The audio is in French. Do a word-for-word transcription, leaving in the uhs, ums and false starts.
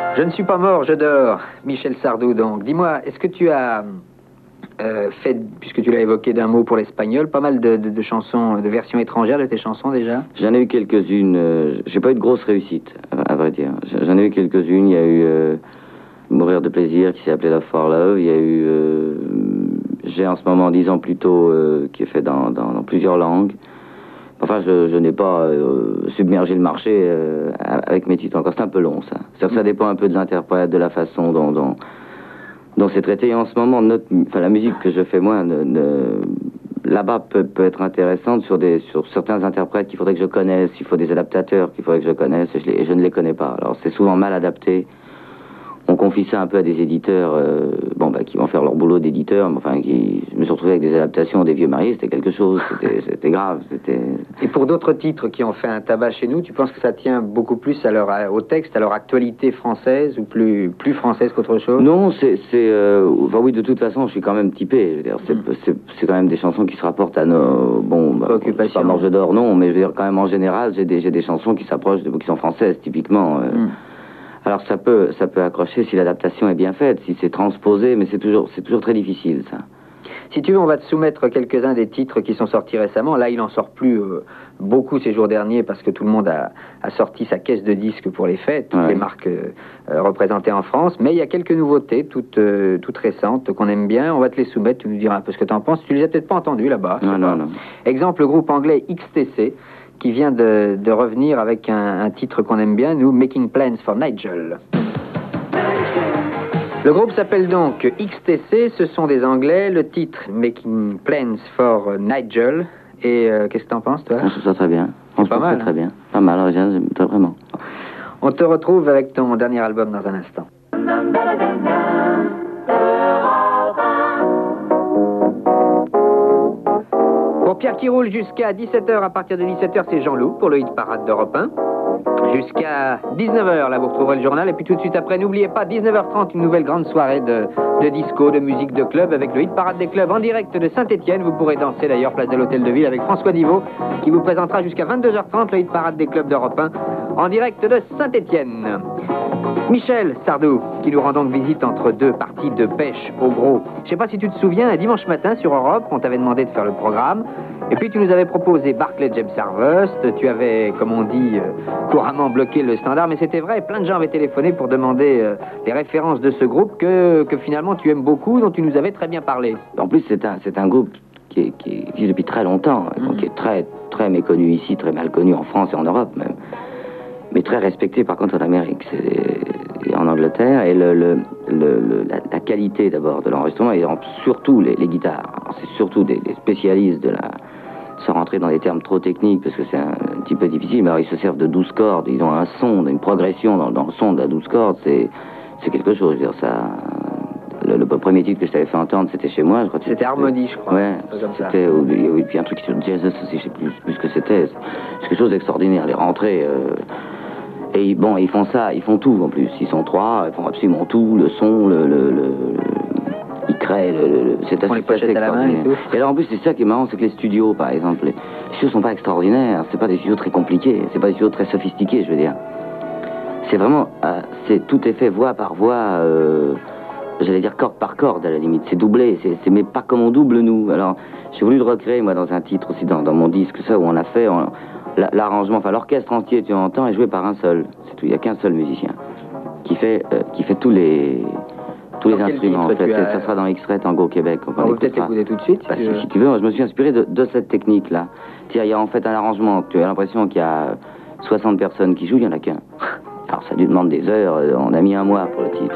Je ne suis pas mort, je dors. Michel Sardou, donc. Dis-moi, est-ce que tu as euh, fait, puisque tu l'as évoqué d'un mot pour l'espagnol, pas mal de, de, de chansons, de versions étrangères de tes chansons déjà? J'en ai eu quelques-unes. Euh, j'ai pas eu de grosse réussite, à, à vrai dire. J'en ai eu quelques-unes. Il y a eu euh, Mourir de plaisir, qui s'est appelé La For Love. Il y a eu... Euh, j'ai en ce moment dix ans plus tôt, euh, qui est fait dans, dans, dans plusieurs langues. Enfin, je, je n'ai pas euh, submergé le marché euh, avec mes titres encore. C'est un peu long, ça. C'est-à-dire, ça dépend un peu de l'interprète, de la façon dont, dont, dont c'est traité. Et en ce moment, notre, enfin, la musique que je fais, moi, ne, ne, là-bas, peut, peut être intéressante sur, des, sur certains interprètes qu'il faudrait que je connaisse. Il faut des adaptateurs qu'il faudrait que je connaisse, et je, et je ne les connais pas. Alors, c'est souvent mal adapté. On confie ça un peu à des éditeurs euh, bon, bah, qui vont faire leur boulot d'éditeur, mais enfin, qui, je me suis retrouvé avec des adaptations des Vieux Mariés, c'était quelque chose, c'était, c'était grave. C'était... Et pour d'autres titres qui ont fait un tabac chez nous, tu penses que ça tient beaucoup plus à leur, au texte, à leur actualité française, ou plus, plus française qu'autre chose? Non, c'est... c'est euh, enfin oui, de toute façon, je suis quand même typé. Je veux dire, c'est, mm. c'est, c'est quand même des chansons qui se rapportent à nos... Bon, bah, pas Mort je dors, non, mais je veux dire, quand même, en général, j'ai des, j'ai des chansons qui s'approchent, de, qui sont françaises, typiquement... Euh, mm. Alors ça peut, ça peut accrocher si l'adaptation est bien faite, si c'est transposé, mais c'est toujours, c'est toujours très difficile, ça. Si tu veux, on va te soumettre quelques-uns des titres qui sont sortis récemment. Là, il n'en sort plus euh, beaucoup ces jours derniers parce que tout le monde a, a sorti sa caisse de disques pour les fêtes, toutes ouais. les marques euh, représentées en France. Mais il y a quelques nouveautés, toutes, euh, toutes récentes, qu'on aime bien. On va te les soumettre, tu nous diras un peu ce que tu en penses. Tu les as peut-être pas entendues là-bas. Non, non, non. Exemple, le groupe anglais X T C, qui vient de, de revenir avec un, un titre qu'on aime bien, nous, Making Plans for Nigel. Le groupe s'appelle donc X T C, ce sont des Anglais, le titre Making Plans for Nigel, et euh, qu'est-ce que t'en penses, toi? Je trouve ça très bien. C'est pas mal. Très bien. Pas mal, j'aime vraiment. On te retrouve avec ton dernier album dans un instant. Pour Pierre qui roule jusqu'à dix-sept heures, à partir de dix-sept heures, c'est Jean-Loup pour le hit parade d'Europe un. Jusqu'à dix-neuf heures, là vous retrouverez le journal. Et puis tout de suite après, n'oubliez pas, dix-neuf heures trente, une nouvelle grande soirée de, de disco, de musique de club avec le hit parade des clubs en direct de Saint-Étienne. Vous pourrez danser d'ailleurs place de l'Hôtel de Ville avec François Divot qui vous présentera jusqu'à vingt-deux heures trente le hit parade des clubs d'Europe un en direct de Saint-Étienne. Michel Sardou qui nous rend donc visite entre deux parties de pêche au gros. Je sais pas si tu te souviens, un dimanche matin sur Europe, on t'avait demandé de faire le programme. Et puis tu nous avais proposé Barclay James Harvest, tu avais, comme on dit, euh, couramment bloqué le standard, mais c'était vrai, plein de gens avaient téléphoné pour demander euh, les références de ce groupe que, que finalement tu aimes beaucoup, dont tu nous avais très bien parlé. En plus, c'est un, c'est un groupe qui, est, qui existe depuis très longtemps, mmh. donc qui est très, très méconnu ici, très mal connu en France et en Europe même, mais très respecté par contre en Amérique et en Angleterre, et le, le, le, le, la, la qualité d'abord de l'enregistrement, et surtout les, les guitares. Alors, c'est surtout des, des spécialistes de la... sans rentrer dans des termes trop techniques, parce que c'est un, un petit peu difficile, mais alors ils se servent de douze cordes, ils ont un son, une progression dans, dans le son de la douze cordes, c'est, c'est quelque chose, je veux dire, ça... Le, le premier titre que je t'avais fait entendre, c'était chez moi, je crois. C'était Harmonie, je crois. Ouais, c'était... Et puis un truc sur Jazz aussi, je sais plus, plus ce que c'était. C'est quelque chose d'extraordinaire, les rentrées... Euh, et bon, ils font ça, ils font tout en plus, ils sont trois, ils font absolument tout, le son, le... le, le ils créent, le, le, c'est assez, assez extraordinaire. Et, et alors en plus, c'est ça qui est marrant, c'est que les studios, par exemple, les studios sont pas extraordinaires, c'est pas des studios très compliqués, c'est pas des studios très sophistiqués, je veux dire. C'est vraiment, euh, c'est, tout est fait voix par voix, euh, j'allais dire corde par corde à la limite, c'est doublé, c'est, c'est mais pas comme on double nous. Alors, j'ai voulu le recréer, moi, dans un titre aussi, dans, dans mon disque, ça, où on a fait, on, l'arrangement, enfin l'orchestre entier, tu entends, est joué par un seul, c'est tout, il y a qu'un seul musicien, qui fait, euh, qui fait tous les... tous les instruments, en fait. As... Ça sera dans X-Ray Tango Québec. On, on va peut-être écouter tout de suite. Bah, si, si tu veux, moi, je me suis inspiré de, de cette technique-là. Il y a en fait un arrangement, tu as l'impression qu'il y a soixante personnes qui jouent, il n'y en a qu'un. Alors ça lui demande des heures, on a mis un mois pour le titre.